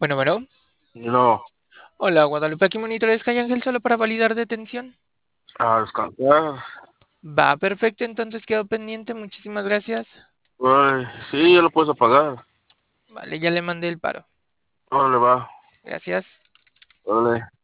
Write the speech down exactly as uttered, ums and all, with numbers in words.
Bueno, bueno. No, Hola, Guadalupe, aquí monitores Calle Ángel solo para validar detención. a descansar. Va, perfecto, entonces quedo pendiente, muchísimas gracias. Ay, sí, ya lo puedes apagar. Vale, ya le mandé el paro. Órale, va. Gracias. Órale.